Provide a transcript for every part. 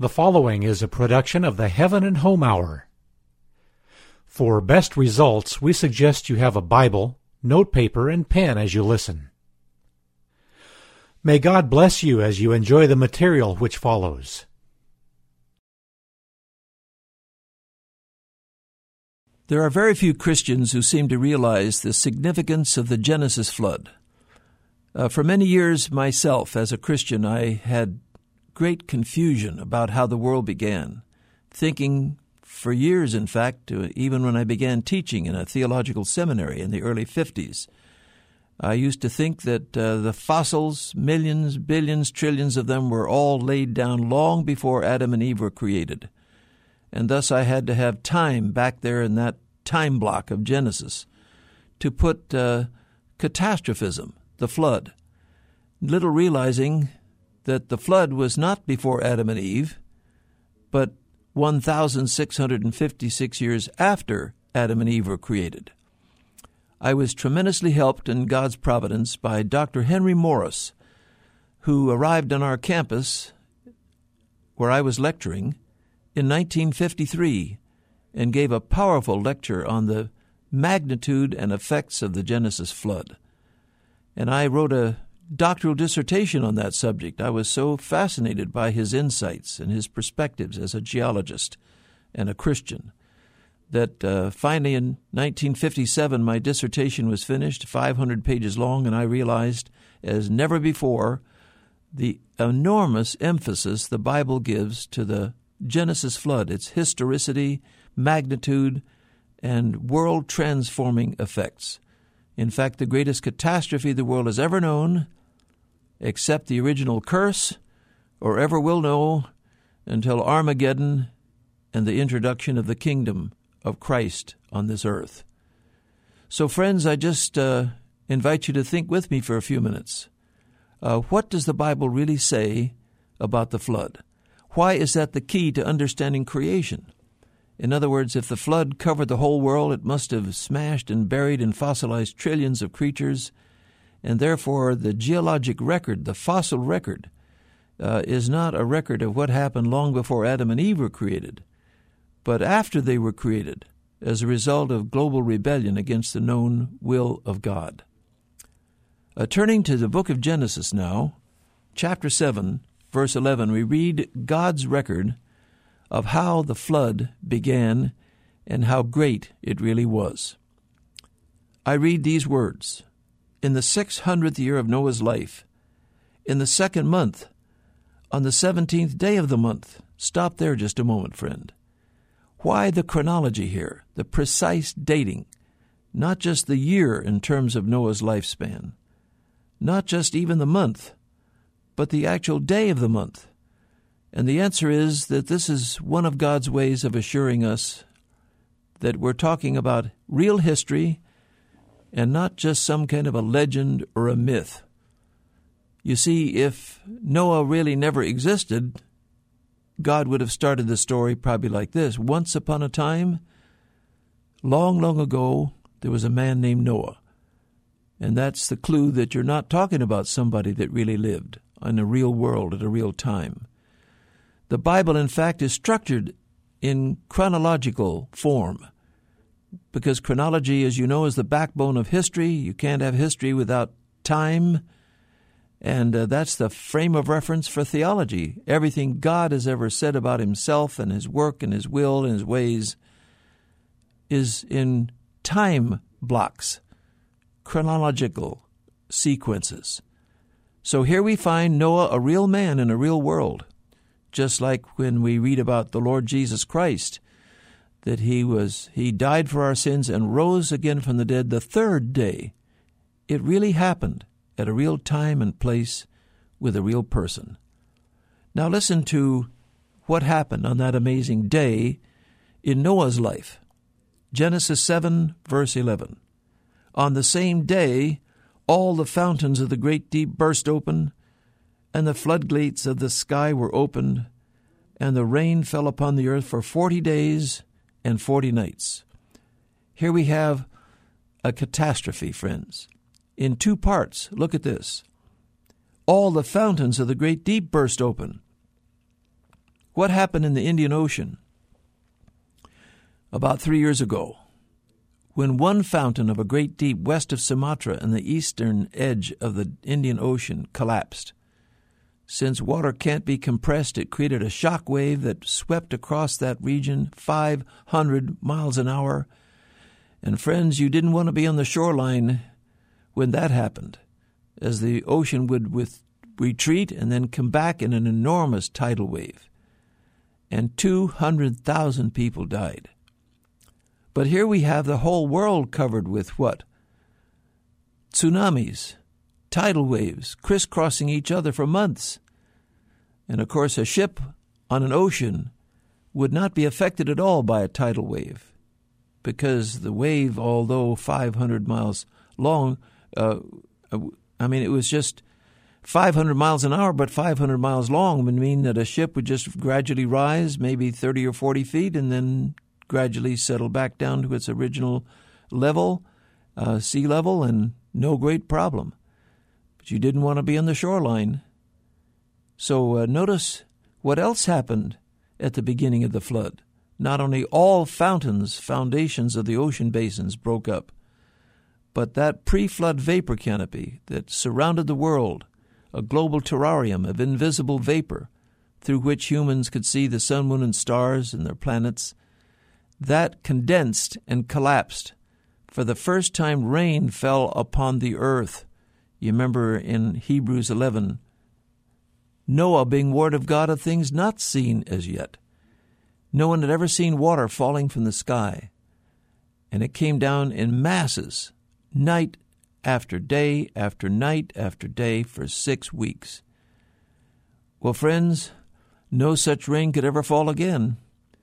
The following is a production of the Heaven and Home Hour. For best results, we suggest you have a Bible, notepaper, and pen as you listen. May God bless you as you enjoy the material which follows. There are very few Christians who seem to realize the significance of the Genesis flood. For many years myself, as a Christian, I had great confusion about how the world began, thinking for years, in fact, even when I began teaching in a theological seminary in the early 50s, I used to think that the fossils, millions, billions, trillions of them, were all laid down long before Adam and Eve were created. And thus I had to have time back there in that time block of Genesis to put catastrophism, the flood, little realizing that the flood was not before Adam and Eve, but 1,656 years after Adam and Eve were created. I was tremendously helped in God's providence by Dr. Henry Morris, who arrived on our campus where I was lecturing in 1953 and gave a powerful lecture on the magnitude and effects of the Genesis flood. And I wrote a doctoral dissertation on that subject. I was so fascinated by his insights and his perspectives as a geologist and a Christian that finally in 1957 my dissertation was finished, 500 pages long, and I realized as never before the enormous emphasis the Bible gives to the Genesis flood, its historicity, magnitude, and world-transforming effects. In fact, the greatest catastrophe the world has ever known, except the original curse, or ever will know until Armageddon and the introduction of the kingdom of Christ on this earth. So, friends, I just invite you to think with me for a few minutes. What does the Bible really say about the flood? Why is that the key to understanding creation? In other words, if the flood covered the whole world, it must have smashed and buried and fossilized trillions of creatures, and therefore the geologic record, the fossil record, is not a record of what happened long before Adam and Eve were created, but after they were created as a result of global rebellion against the known will of God. Turning to the book of Genesis now, chapter 7, verse 11, we read God's record of how the flood began and how great it really was. I read these words. In the 600th year of Noah's life, in the second month, on the 17th day of the month. Stop there just a moment, friend. Why the chronology here, the precise dating, not just the year in terms of Noah's lifespan, not just even the month, but the actual day of the month? And the answer is that this is one of God's ways of assuring us that we're talking about real history and not just some kind of a legend or a myth. You see, if Noah really never existed, God would have started the story probably like this. Once upon a time, long, long ago, there was a man named Noah. And that's the clue that you're not talking about somebody that really lived in a real world at a real time. The Bible, in fact, is structured in chronological form, because chronology, as you know, is the backbone of history. You can't have history without time, and that's the frame of reference for theology. Everything God has ever said about himself and his work and his will and his ways is in time blocks, chronological sequences. So here we find Noah, a real man in a real world, just like when we read about the Lord Jesus Christ, that he died for our sins and rose again from the dead the third day. It really happened at a real time and place with a real person. Now listen to what happened on that amazing day in Noah's life. Genesis 7, verse 11. On the same day, all the fountains of the great deep burst open, and the floodgates of the sky were opened, and the rain fell upon the earth for 40 days and 40 nights. Here we have a catastrophe, friends, in two parts. Look at this. All the fountains of the great deep burst open. What happened in the Indian Ocean about 3 years ago, when one fountain of a great deep west of Sumatra and the eastern edge of the Indian Ocean collapsed? Since water can't be compressed, it created a shock wave that swept across that region 500 miles an hour. And friends, you didn't want to be on the shoreline when that happened, as the ocean would retreat and then come back in an enormous tidal wave. And 200,000 people died. But here we have the whole world covered with what? Tsunamis, tidal waves, crisscrossing each other for months. And of course, a ship on an ocean would not be affected at all by a tidal wave, because the wave, although 500 miles long, it was just 500 miles an hour, but 500 miles long would mean that a ship would just gradually rise, maybe 30 or 40 feet, and then gradually settle back down to its original level, sea level, and no great problem. But you didn't want to be on the shoreline. So notice what else happened at the beginning of the flood. Not only all foundations of the ocean basins broke up, but that pre-flood vapor canopy that surrounded the world, a global terrarium of invisible vapor through which humans could see the sun, moon, and stars and their planets, that condensed and collapsed. For the first time, rain fell upon the earth. You remember in Hebrews 11, Noah being warned of God of things not seen as yet. No one had ever seen water falling from the sky. And it came down in masses, night after day after night after day for 6 weeks. Well, friends, no such rain could ever fall again.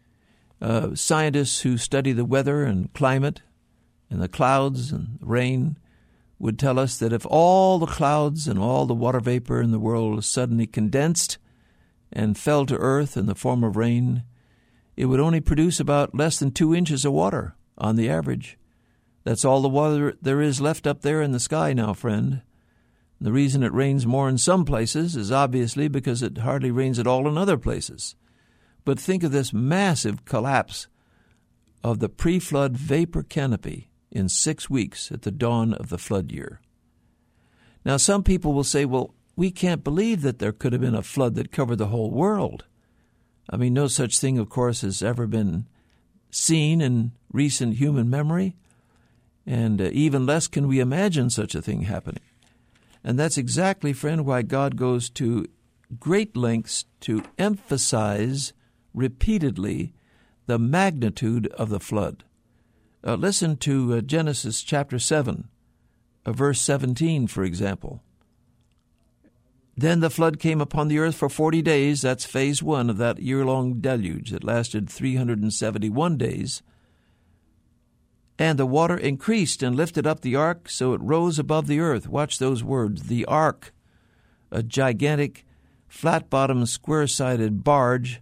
Scientists who study the weather and climate and the clouds and the rain would tell us that if all the clouds and all the water vapor in the world suddenly condensed and fell to earth in the form of rain, it would only produce about less than 2 inches of water on the average. That's all the water there is left up there in the sky now, friend. The reason it rains more in some places is obviously because it hardly rains at all in other places. But think of this massive collapse of the pre-flood vapor canopy in 6 weeks at the dawn of the flood year. Now, some people will say, well, we can't believe that there could have been a flood that covered the whole world. I mean, no such thing, of course, has ever been seen in recent human memory, and even less can we imagine such a thing happening. And that's exactly, friend, why God goes to great lengths to emphasize repeatedly the magnitude of the flood. Listen to Genesis chapter 7, verse 17, for example. Then the flood came upon the earth for 40 days. That's phase 1 of that year-long deluge that lasted 371 days. And the water increased and lifted up the ark, so it rose above the earth. Watch those words, the ark, a gigantic, flat-bottomed, square-sided barge,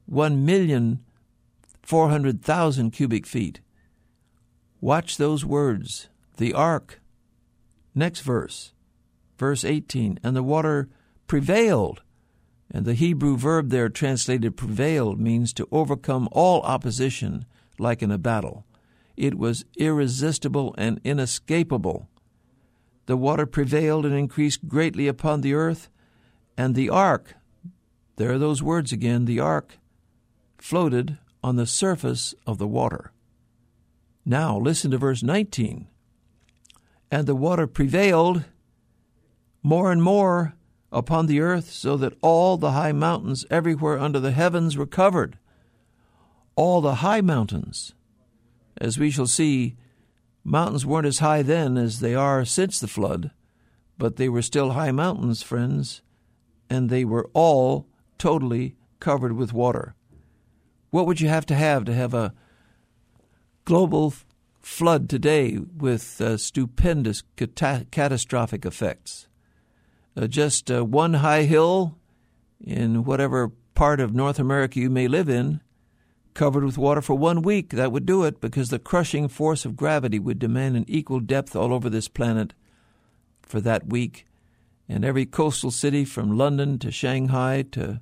1,400,000 cubic feet. Watch those words, the ark. Next verse, verse 18, and the water prevailed. And the Hebrew verb there translated prevailed means to overcome all opposition like in a battle. It was irresistible and inescapable. The water prevailed and increased greatly upon the earth, and the ark, there are those words again, the ark, floated on the surface of the water. Now listen to verse 19. And the water prevailed more and more upon the earth, so that all the high mountains everywhere under the heavens were covered. All the high mountains. As we shall see, mountains weren't as high then as they are since the flood, but they were still high mountains, friends, and they were all totally covered with water. What would you have to have a global flood today with stupendous catastrophic effects? Just one high hill in whatever part of North America you may live in, covered with water for 1 week, that would do it, because the crushing force of gravity would demand an equal depth all over this planet for that week. And every coastal city from London to Shanghai to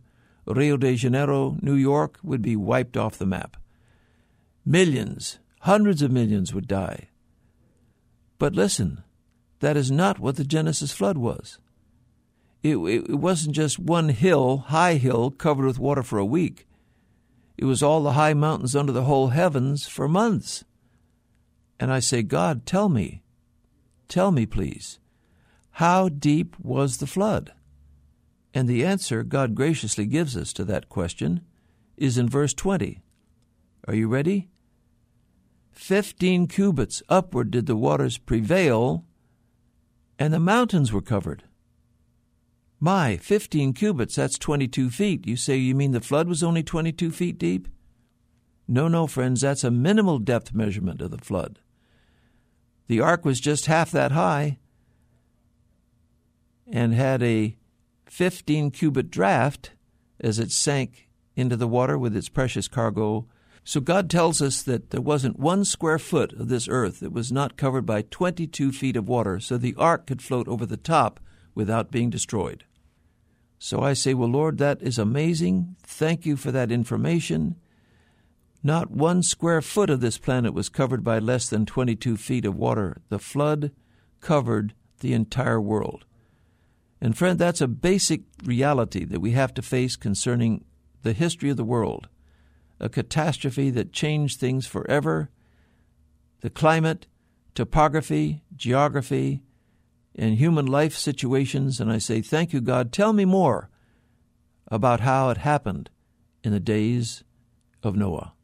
Rio de Janeiro, New York would be wiped off the map. Millions, hundreds of millions would die. But listen, that is not what the Genesis flood was. It wasn't just one hill, high hill, covered with water for a week. It was all the high mountains under the whole heavens for months. And I say, God, tell me please, how deep was the flood? And the answer God graciously gives us to that question is in verse 20. Are you ready? 15 cubits upward did the waters prevail, and the mountains were covered. My, 15 cubits, that's 22 feet. You say you mean the flood was only 22 feet deep? No, friends, that's a minimal depth measurement of the flood. The ark was just half that high and had a 15-cubit draft as it sank into the water with its precious cargo. So God tells us that there wasn't 1 square foot of this earth that was not covered by 22 feet of water, so the ark could float over the top without being destroyed. So I say, well, Lord, that is amazing. Thank you for that information. Not 1 square foot of this planet was covered by less than 22 feet of water. The flood covered the entire world. And friend, that's a basic reality that we have to face concerning the history of the world. A catastrophe that changed things forever. The climate, topography, geography, and human life situations. And I say, thank you, God. Tell me more about how it happened in the days of Noah.